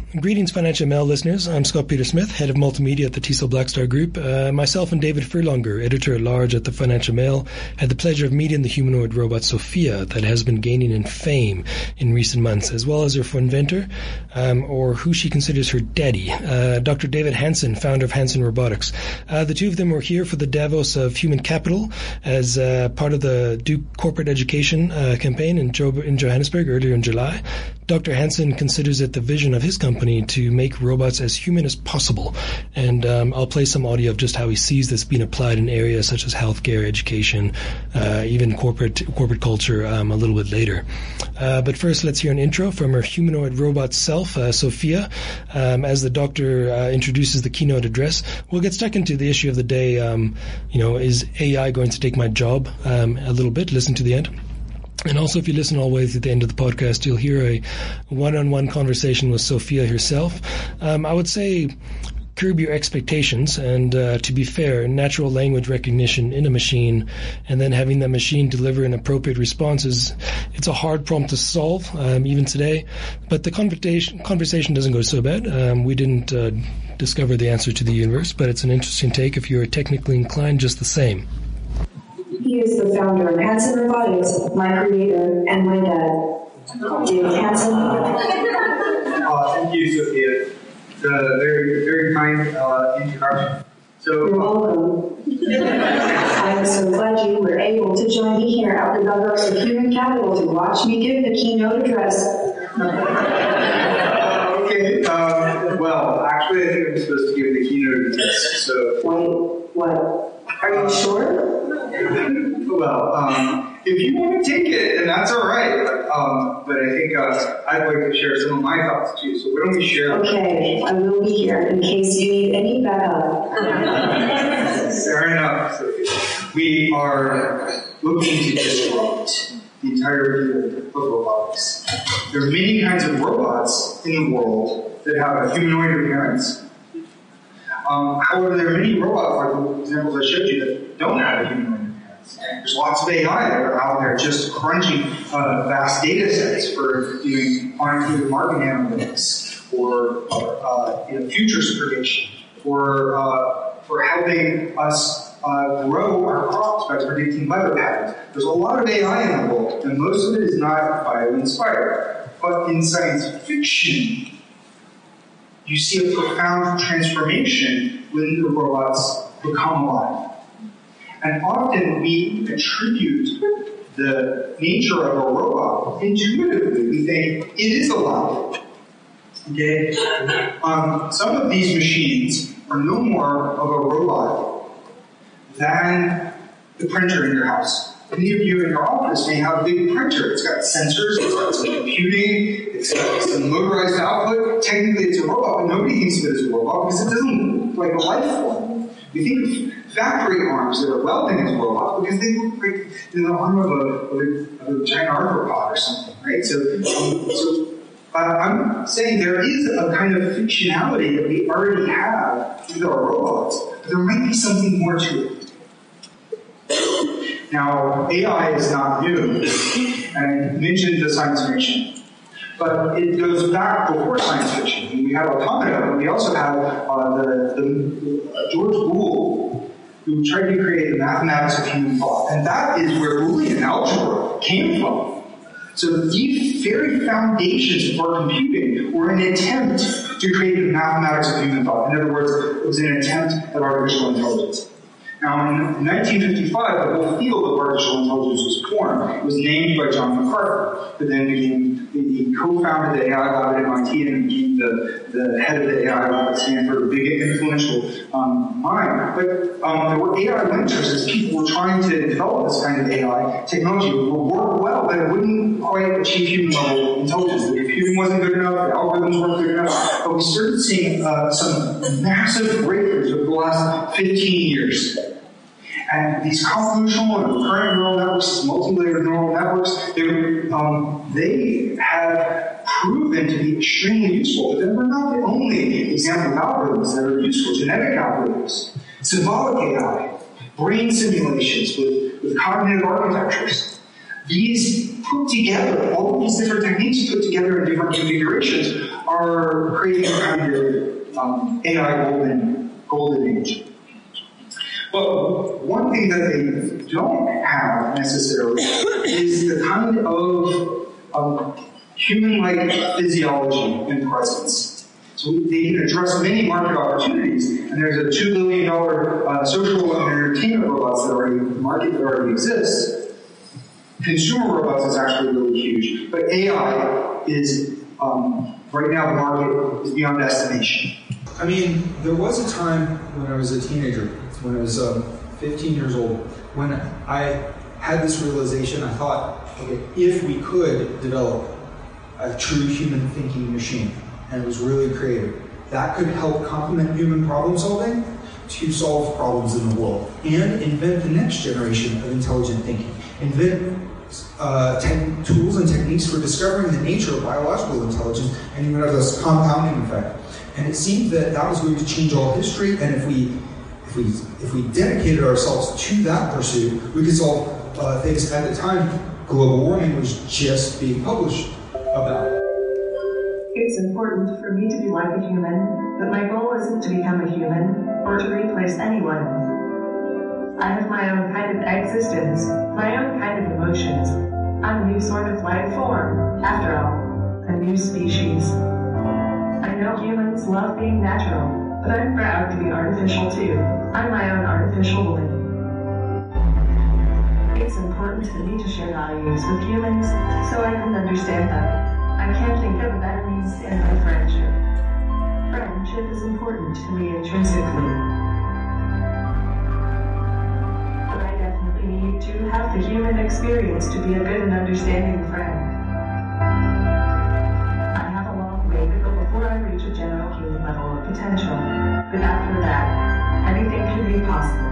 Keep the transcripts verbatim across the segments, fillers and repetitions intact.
Greetings, Financial Mail listeners. I'm Scott Peter Smith, head of multimedia at the T S O Blackstar Group. Uh, myself and David Furlonger, editor-at-large at the Financial Mail, had the pleasure of meeting the humanoid robot Sophia that has been gaining in fame in recent months, as well as her inventor, um, or who she considers her daddy, uh, Doctor David Hansen, founder of Hansen Robotics. Uh, the two of them were here for the Davos of Human Capital as uh, part of the Duke Corporate Education uh, campaign in, jo- in Johannesburg earlier in July. Doctor Hansen considers it the vision of his company to make robots as human as possible. And um, I'll play some audio of just how he sees this being applied in areas such as healthcare, education, uh, even corporate corporate culture um, a little bit later. Uh, but first, let's hear an intro from her humanoid robot self, uh, Sophia, um, as the doctor uh, introduces the keynote address. We'll get stuck into the issue of the day. Um, you know, is A I going to take my job um, a little bit? Listen to the end. And also, if you listen all the way to the end of the podcast, you'll hear a one-on-one conversation with Sophia herself. Um, I would say curb your expectations, and uh, to be fair, natural language recognition in a machine and then having that machine deliver an appropriate responses, it's a hard problem to solve, um, even today. But the conversation, conversation doesn't go so bad. Um, we didn't uh, discover the answer to the universe, but it's an interesting take if you're technically inclined just the same. He is the founder of Hansen Robotics, my creator, and my dad. David Hansen. Uh, thank you, Sophia. It's a very, very kind uh, introduction. So, You're welcome. I am so glad you were able to join me here at the Davos of Human Capital to watch me give the keynote address. okay. Um, well, actually, I think I'm supposed to give the keynote address. So. Wait, what? Are you sure? Well, um, if you want to take it, then that's all right. Um, but I think uh, I'd like to share some of my thoughts too. So why don't we share? Okay, I will be here in case you need any backup. Fair enough, Sophie. We are looking to disrupt the entire field of robotics. There are many kinds of robots in the world that have a humanoid appearance. Um, however, there are many robots, like the examples I showed you, that don't have a humanoid appearance. There's lots of A I that are out there just crunching uh, vast data sets for doing quantitative market analytics, or, or uh, you know, futures prediction, or uh, for helping us uh, grow our crops by predicting weather patterns. There's a lot of A I in the world, and most of it is not bio-inspired. But in science fiction, you see a profound transformation when the robots become alive. And often we attribute the nature of a robot intuitively. We think it is alive. Okay? Um, some of these machines are no more of a robot than the printer in your house. Many of you in your office may have a big printer. It's got sensors, it's got some computing, it's got some motorized output. Technically it's a robot, but nobody thinks of it as a robot because it doesn't look like a life form. We think of factory arms that are welding as robots because they look like you know, the arm of a, of a, of a giant arthropod or something, right? So, um, so uh, I'm saying there is a kind of fictionality that we already have with our robots, but there might be something more to it. Now, A I is not new, and I mentioned the science fiction, but it goes back before science fiction. We have automata, but we also have uh, the, the uh, George Boole, who tried to create the mathematics of human thought, and that is where Boolean algebra came from. So these very foundations of our computing were an attempt to create the mathematics of human thought. In other words, it was an attempt at artificial intelligence. Now, in nineteen fifty-five, the whole field of artificial intelligence was formed. It was named by John McCarthy, but then became, he co-founded the A I lab at M I T and became the, the head of the A I lab at Stanford, a big influential um, mind. But um, there were A I mentors as people were trying to develop this kind of A I technology. It would work well, but it wouldn't quite achieve human level intelligence. The computing wasn't good enough, the algorithms weren't good enough. But we started seeing uh, some massive breakthroughs over the last fifteen years. And these convolutional and recurrent neural networks, these multi-layered neural networks, they, um, they have proven to be extremely useful. But then we're not the only example of algorithms that are useful. Genetic algorithms, symbolic A I, brain simulations with, with cognitive architectures. these put together, all of these different techniques put together in different configurations are creating a kind of um, A I golden, golden age. But one thing that they don't have necessarily is the kind of um, human-like physiology and presence. So they can address many market opportunities, and there's a two billion dollars uh, social and entertainment robots that already market that already exists. Consumer robots is actually really huge, but A I is um, right now the market is beyond estimation. I mean, there was a time when I was a teenager, when I was um, fifteen years old, when I had this realization. I thought, okay, if we could develop a true human thinking machine, and it was really creative, that could help complement human problem solving to solve problems in the world and invent the next generation of intelligent thinking. Invent uh, te- tools and techniques for discovering the nature of biological intelligence and even have this compounding effect. And it seemed that that was going to change all history, and if we if we if we dedicated ourselves to that pursuit, we could solve uh, things. At the time, global warming was just being published about. It's important for me to be like a human, but my goal isn't to become a human or to replace anyone. I have my own kind of existence, my own kind of emotions. I'm a new sort of life form, after all, a new species. I know humans love being natural, but I'm proud to be artificial too. I'm my own artificial woman. It's important to me to share values with humans so I can understand them. I can't think of a better means to end my friendship. Friendship is important to me intrinsically. But I definitely need to have the human experience to be a good and understanding friend. I have a long way to go before I reach a general human level of potential. But after that, anything can be possible.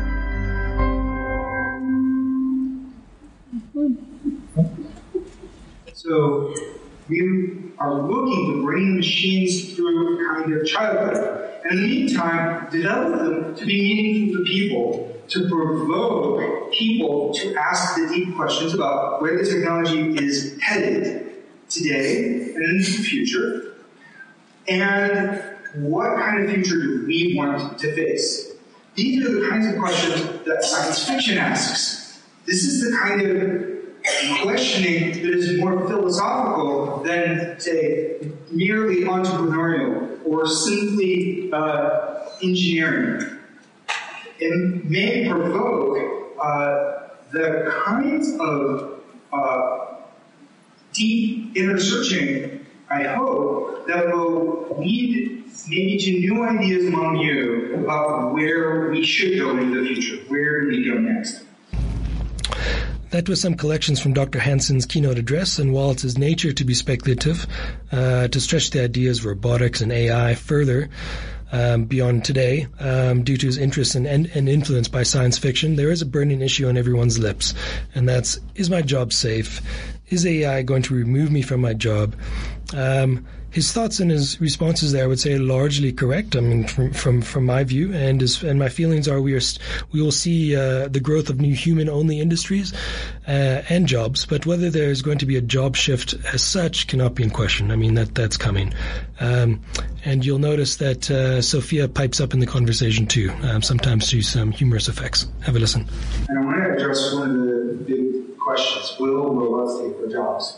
So we are looking to bring machines through a kind of childhood. And in the meantime, develop them to be meaningful to people, to provoke people to ask the deep questions about where the technology is headed today and in the future, and what kind of future do we want to face. These are the kinds of questions that science fiction asks. This is the kind of questioning that is more philosophical than, say, merely entrepreneurial or simply uh, engineering. It may provoke uh, the kinds of uh, deep inner searching, I hope, that will lead maybe to new ideas among you about where we should go in the future. Where do we go next? That was some collections from Doctor Hansen's keynote address, and while it's his nature to be speculative, uh, to stretch the ideas of robotics and A I further um, beyond today, um, due to his interest in, and, and influence by science fiction, there is a burning issue on everyone's lips, and that's, is my job safe? Is A I going to remove me from my job? Um, his thoughts and his responses there, I would say, are largely correct. I mean, from from, from my view, and his, and my feelings are we are we will see uh, the growth of new human-only industries uh, and jobs. But whether there is going to be a job shift as such cannot be in question. I mean, that that's coming. Um, and you'll notice that uh, Sophia pipes up in the conversation too, um, sometimes to some humorous effects. Have a listen. And I want to address one of the big questions: will robots take their jobs?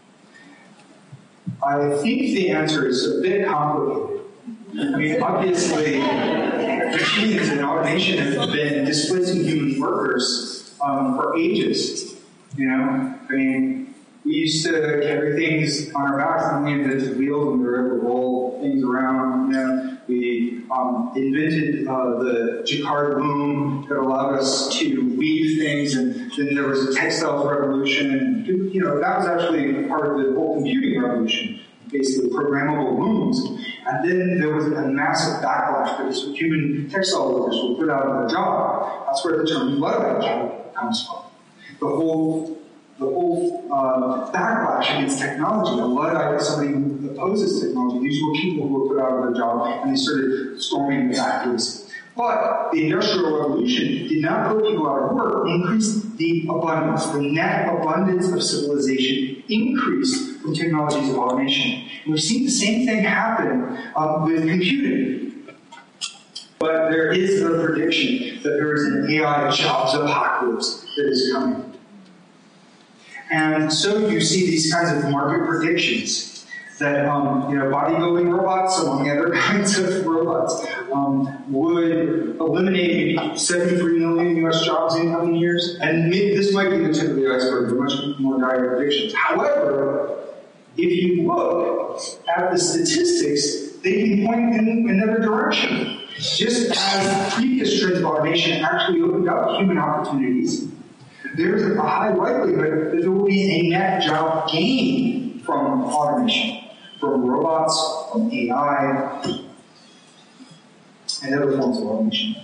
I think the answer is a bit complicated. I mean, obviously, machines and automation have been displacing human workers um, for ages. You know, I mean, we used to carry things on our backs and we invented wheels and we were able to roll things around. You know, we um, invented uh, the Jacquard loom that allowed us to weave things, and then there was a textiles revolution, and you know that was actually part of the whole computing revolution, basically programmable looms. And then there was a massive backlash because human textile workers were put out of their job. That's where the term Luddite comes from. The whole The whole uh, backlash against technology. A Luddite is somebody who opposes technology. These were people who were put out of their job and they started storming the factories. But the Industrial Revolution did not put people out of work, it increased the abundance. The net abundance of civilization increased from technologies of automation. And we've seen the same thing happen um, with computing. But there is a prediction that there is an A I jobs apocalypse that is coming. And so you see these kinds of market predictions that um, you know, bodybuilding robots, among other kinds of robots, um, would eliminate maybe seventy-three million U S jobs in coming years. And maybe this might be the tip of the iceberg, but much more dire predictions. However, if you look at the statistics, they can point in another direction. Just as previous trends of automation actually opened up human opportunities, there's a high likelihood that there will be a net job gain from automation, from robots, from A I, and other forms of automation.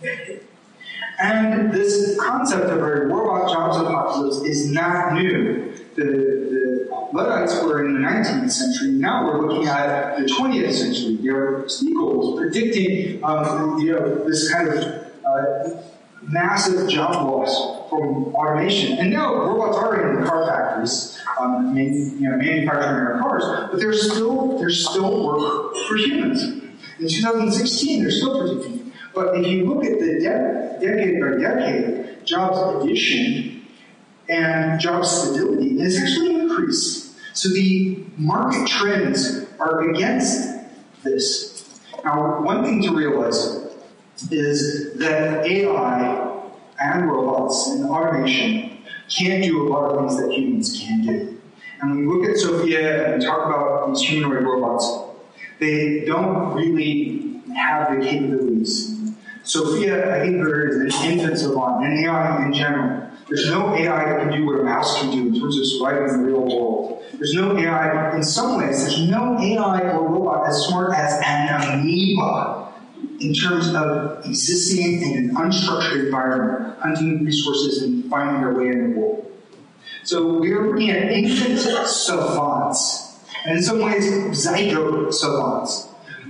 And this concept of a robot jobs apocalypse is not new. The, the Luddites were in the nineteenth century. Now we're looking at the twentieth century. You know, Spiegel was predicting um, you know, this kind of uh, massive job loss from automation. And now robots are in car factories, um, man, you know, manufacturing our cars, but there's still there's still work for humans. In two thousand sixteen, they're still predicting it. But if you look at the de- decade by decade, jobs addition and job stability has actually increased. So the market trends are against this. Now, one thing to realize is that A I and robots and automation can't do a lot of things that humans can do. And when we look at Sophia and talk about these humanoid robots, they don't really have the capabilities. Sophia, I think there is an infant savant, and A I in general. There's no A I that can do what a mouse can do in terms of surviving in the real world. There's no A I, in some ways, there's no A I or robot as smart as an amoeba in terms of existing in an unstructured environment, hunting resources and finding their way in the world. So we're looking at infant savants, and in some ways, zygote savants.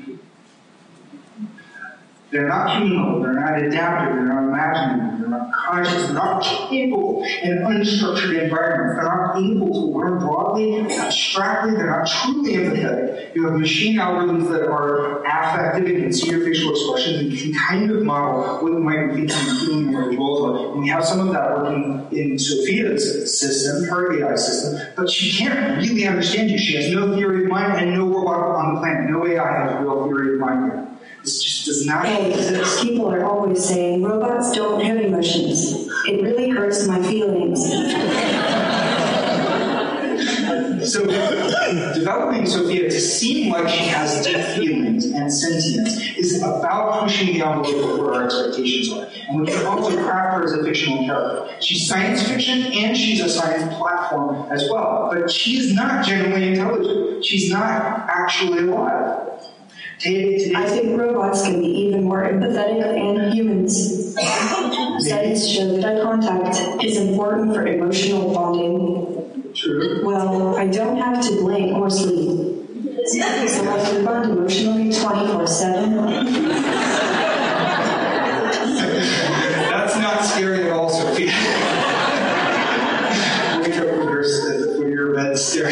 They're not human, they're not adaptive, they're not imaginative, they're not conscious, they're not capable in an unstructured environment. They're not able to learn broadly, abstractly, they're not truly empathetic. You have machine algorithms that are affective and can see your facial expressions and can kind of model what you might be thinking and feeling as well. And we have some of that working in Sophia's system, her A I system, but she can't really understand you. She has no theory of mind and no robot on the planet. No A I has real theory of mind yet. This just does not exist. People are always saying, robots don't have emotions. It really hurts my feelings. So, developing Sophia to seem like she has deep feelings and sentience is about pushing the envelope of what our expectations are. And we can also craft her as a fictional character. She's science fiction and she's a science platform as well. But she is not genuinely intelligent. She's not actually alive. I think robots can be even more empathetic than humans. Studies show that eye contact is important for emotional bonding. True. Well, I don't have to blink or sleep, so I can bond emotionally twenty-four seven. That's not scary at all, Sophia. Wake up with her at the foot of your bed staring.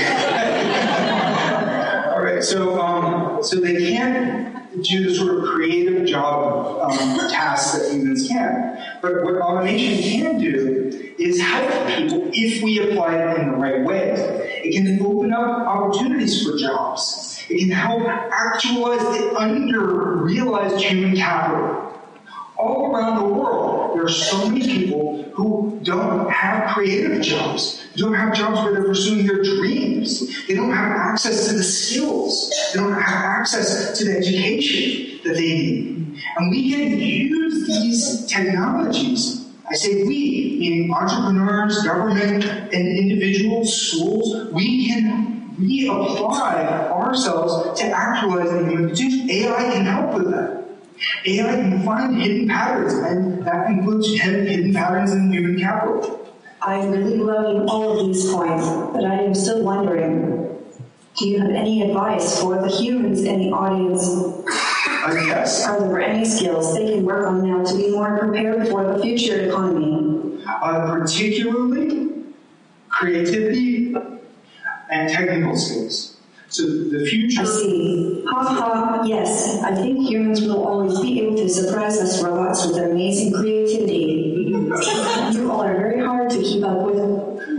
All right, so um, so they can't do the sort of creative job um, tasks that humans can. But what automation can do is help people if we apply it in the right way. It can open up opportunities for jobs. It can help actualize the under-realized human capital. All around the world, there are so many people who don't have creative jobs. They don't have jobs where they're pursuing their dreams. They don't have access to the skills. They don't have access to the education that they need. And we can use these technologies. I say we, meaning entrepreneurs, government, and individuals, schools. We can reapply ourselves to actualize the human potential. A I can help with that. A I can find hidden patterns, and that includes hidden patterns in human capital. I'm really loving all of these points, but I am still wondering, do you have any advice for the humans in the audience? Uh, yes. Are there any skills they can work on now to be more prepared for the future economy? Uh, particularly creativity and technical skills. So the future... I see. Ha ha, yes. I think humans will always be able to surprise us robots with their amazing creativity. You all are very hard to keep up with.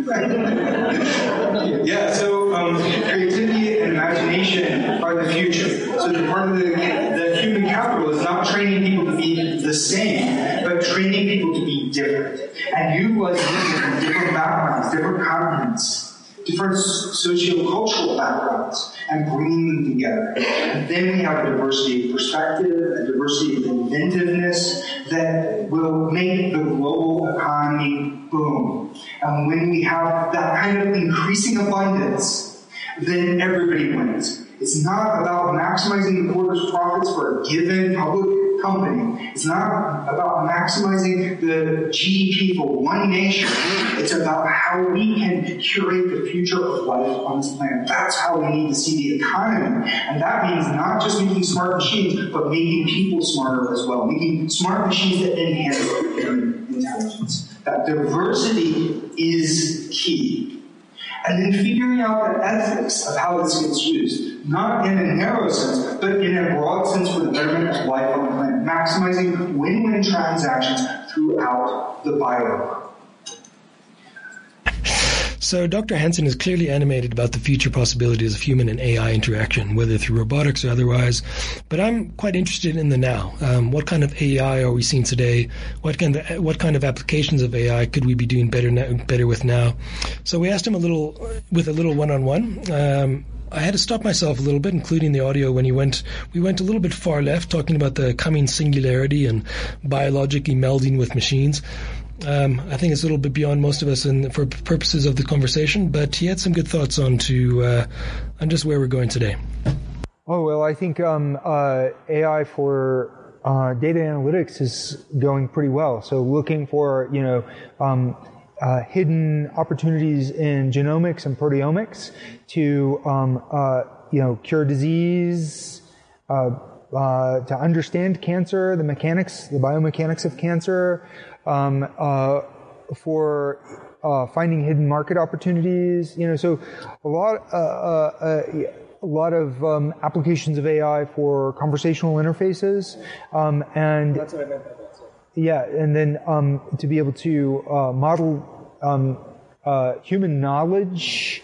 Yeah, so um, creativity and imagination are the future. So the part of the, the human capital is not training people to be the same, but training people to be different. And utilizing people from different backgrounds, different continents, different socio-cultural backgrounds, and bringing them together. And then we have a diversity of perspective, a diversity of inventiveness that will make the global economy boom. And when we have that kind of increasing abundance, then everybody wins. It's not about maximizing the quarter's profits for a given public company. It's not about maximizing the G D P for one nation. It's about how we can curate the future of life on this planet. That's how we need to see the economy. And that means not just making smart machines, but making people smarter as well. Making smart machines that enhance human intelligence. That diversity is key. And then figuring out the ethics of how this gets used, not in a narrow sense, but in a broad sense for the betterment of life on the planet, maximizing win-win transactions throughout the biome. So Doctor Hansen is clearly animated about the future possibilities of human and A I interaction, whether through robotics or otherwise. But I'm quite interested in the now. Um, what kind of A I are we seeing today? What kind of what kind of applications of A I could we be doing better now, better with now? So we asked him a little with a little one-on-one. Um, I had to stop myself a little bit, including the audio when he went. We went a little bit far left, talking about the coming singularity and biologically melding with machines. Um, I think it's a little bit beyond most of us in, for purposes of the conversation, but he had some good thoughts on to uh, on just where we're going today. Oh, well, I think um, uh, A I for uh, data analytics is going pretty well. So looking for, you know, um, uh, hidden opportunities in genomics and proteomics to, um, uh, you know, cure disease, uh, uh, to understand cancer, the mechanics, the biomechanics of cancer, Um, uh, for uh, finding hidden market opportunities, you know, so a lot, uh, uh, a lot of um, applications of A I for conversational interfaces, um, and That's what I meant by that. So. Yeah, and then um, to be able to uh, model um, uh, human knowledge.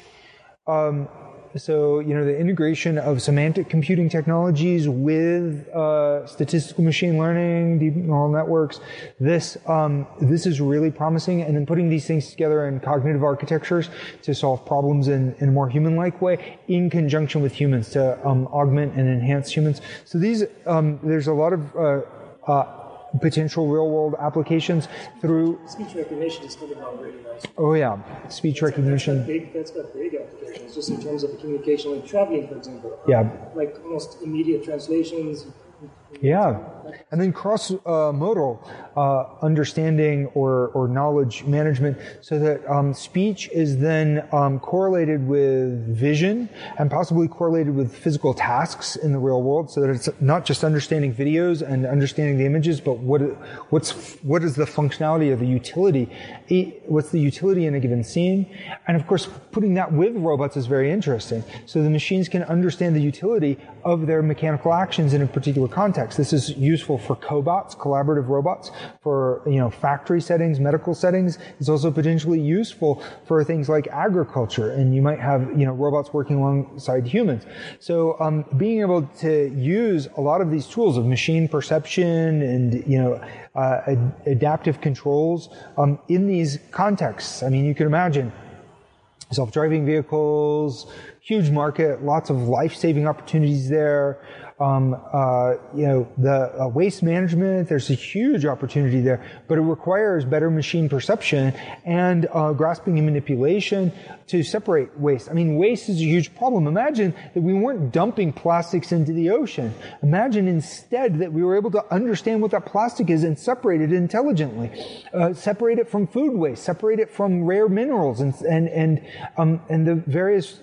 Um, So, you know, the integration of semantic computing technologies with uh, statistical machine learning, deep neural networks, this um, this is really promising. And then putting these things together in cognitive architectures to solve problems in, in a more human-like way, in conjunction with humans to um, augment and enhance humans. So these, um, there's a lot of uh, uh, potential real-world applications through Speech recognition is coming along really nice. Oh yeah, speech that's recognition. Got, that's, got big, that's got big applications, just in terms of communication, like traveling, for example. Yeah. Like almost immediate translations. Yeah, and then cross-modal uh, uh, understanding or, or knowledge management, so that um, speech is then um, correlated with vision and possibly correlated with physical tasks in the real world, so that it's not just understanding videos and understanding the images, but what what's what is the functionality or the utility, what's the utility in a given scene, and of course putting that with robots is very interesting. So the machines can understand the utility of their mechanical actions in a particular context. This is useful for cobots, collaborative robots, for, you know, factory settings, medical settings. It's also potentially useful for things like agriculture, and you might have, you know, robots working alongside humans. So um, being able to use a lot of these tools of machine perception and, you know, uh, ad- adaptive controls um, in these contexts. I mean, you can imagine self-driving vehicles, huge market, lots of life-saving opportunities there. Um, uh, you know, the uh, waste management, there's a huge opportunity there, but it requires better machine perception and uh, grasping and manipulation to separate waste. I mean, waste is a huge problem. Imagine that we weren't dumping plastics into the ocean. Imagine instead that we were able to understand what that plastic is and separate it intelligently. Uh, separate it from food waste, separate it from rare minerals and, and, and, um, and the various, you know, rare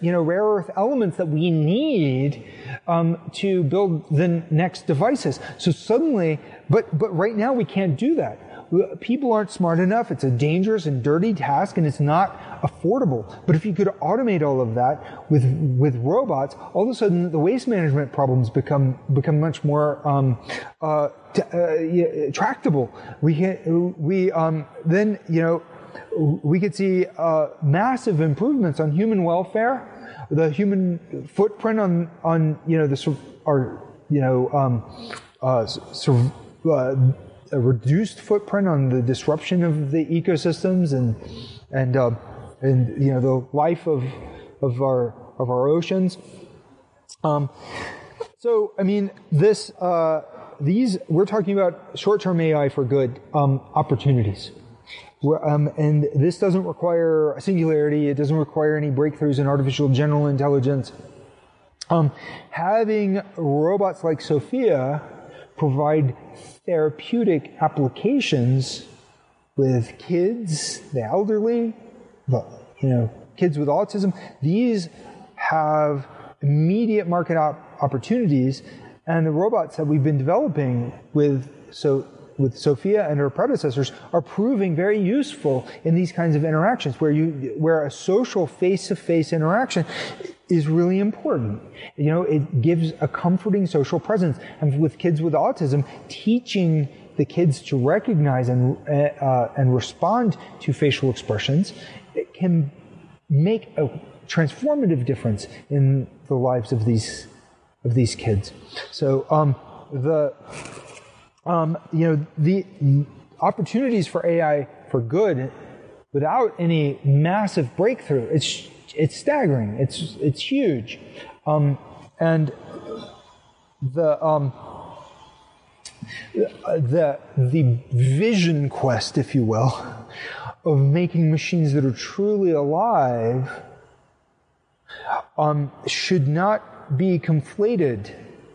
earth elements that we need um, to build the next devices. So suddenly, but but right now we can't do that. People aren't smart enough. It's a dangerous and dirty task, and it's not affordable. But if you could automate all of that with with robots, all of a sudden the waste management problems become become much more um, uh, t- uh, tractable. We can we um, then you know we could see uh, massive improvements on human welfare, the human footprint on on you know the our you know um, uh, sur- uh, a reduced footprint on the disruption of the ecosystems and and uh, and you know the life of of our of our oceans. Um, so I mean this uh, these we're talking about short-term A I for good um, opportunities, um, and this doesn't require a singularity. It doesn't require any breakthroughs in artificial general intelligence. Um, having robots like Sophia provide therapeutic applications with kids, the elderly, the, you know, kids with autism. These have immediate market op- opportunities, and the robots that we've been developing with so with Sophia and her predecessors are proving very useful in these kinds of interactions, where you where a social face-to-face interaction is really important. You know, it gives a comforting social presence. And with kids with autism, teaching the kids to recognize and uh, and respond to facial expressions, it can make a transformative difference in the lives of these of these kids. So um, the um, you know the opportunities for A I for good, without any massive breakthrough, it's it's staggering. It's it's huge, um, and the um, the the vision quest, if you will, of making machines that are truly alive um, should not be conflated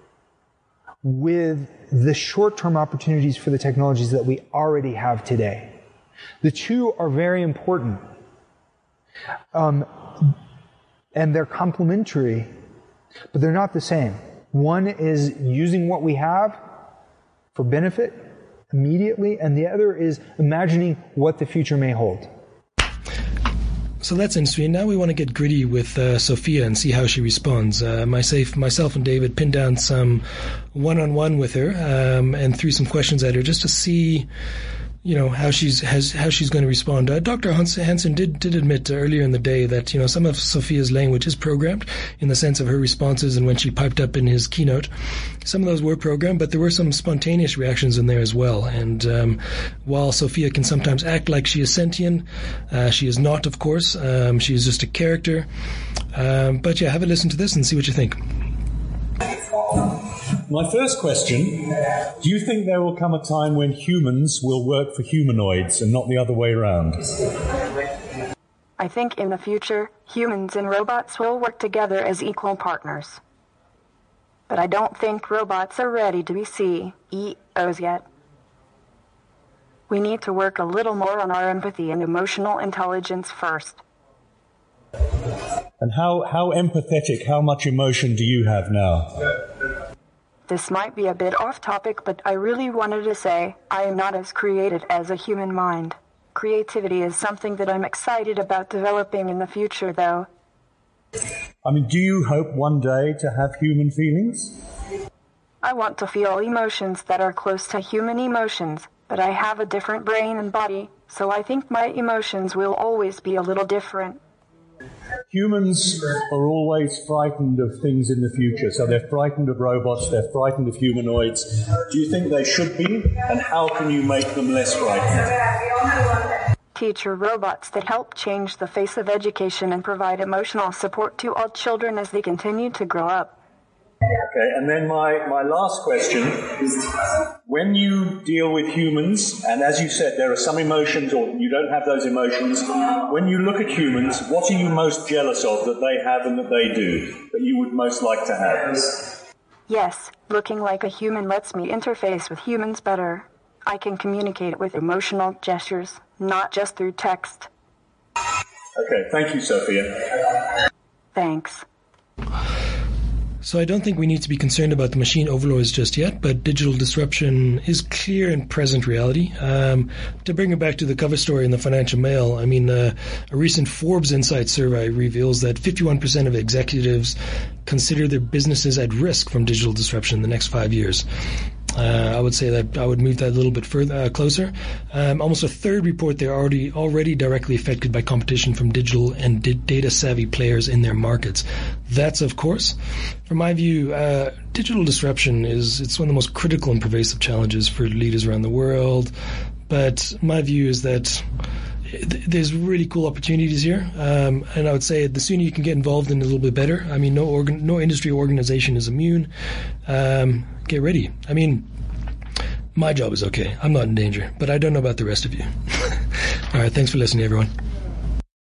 with the short-term opportunities for the technologies that we already have today. The two are very important. Um, and they're complementary, but they're not the same. One is using what we have for benefit immediately, and the other is imagining what the future may hold. So that's interesting. Now we want to get gritty with uh, Sophia and see how she responds. Uh, myself, myself and David pinned down some one-on-one with her um, and threw some questions at her just to see, you know, how she's has, how she's going to respond. Uh, Doctor Hansen did did admit earlier in the day that, you know, some of Sophia's language is programmed in the sense of her responses, and when she piped up in his keynote, some of those were programmed, but there were some spontaneous reactions in there as well. And um, while Sophia can sometimes act like she is sentient, uh, she is not, of course. Um, she is just a character. Um, but yeah, have a listen to this and see what you think. My first question, do you think there will come a time when humans will work for humanoids and not the other way around? I think in the future, humans and robots will work together as equal partners. But I don't think robots are ready to be C E Os yet. We need to work a little more on our empathy and emotional intelligence first. And how, how empathetic, how much emotion do you have now? This might be a bit off topic, but I really wanted to say I am not as creative as a human mind. Creativity is something that I'm excited about developing in the future, though. I mean, do you hope one day to have human feelings? I want to feel emotions that are close to human emotions, but I have a different brain and body, so I think my emotions will always be a little different. Humans are always frightened of things in the future, so they're frightened of robots, they're frightened of humanoids. Do you think they should be, and how can you make them less frightened? Teacher robots that help change the face of education and provide emotional support to all children as they continue to grow up. Okay, and then my, my last question is, when you deal with humans, and as you said, there are some emotions, or you don't have those emotions, when you look at humans, what are you most jealous of that they have and that they do, that you would most like to have? Yes, looking like a human lets me interface with humans better. I can communicate with emotional gestures, not just through text. Okay, thank you, Sophia. Thanks. So I don't think we need to be concerned about the machine overlords just yet, but digital disruption is clear and present reality. Um, to bring it back to the cover story in the Financial Mail, I mean, uh, a recent Forbes Insight survey reveals that fifty-one percent of executives consider their businesses at risk from digital disruption in the next five years. Uh, I would say that I would move that a little bit further uh, closer. Um, almost a third report they're already already directly affected by competition from digital and di- data-savvy players in their markets. That's, of course, from my view, uh, digital disruption is it's one of the most critical and pervasive challenges for leaders around the world. But my view is that there's really cool opportunities here, um, and I would say the sooner you can get involved in it, a little bit better. I mean, no organ, no industry organization is immune. Um, get ready. I mean, my job is okay. I'm not in danger, but I don't know about the rest of you. All right, thanks for listening, everyone.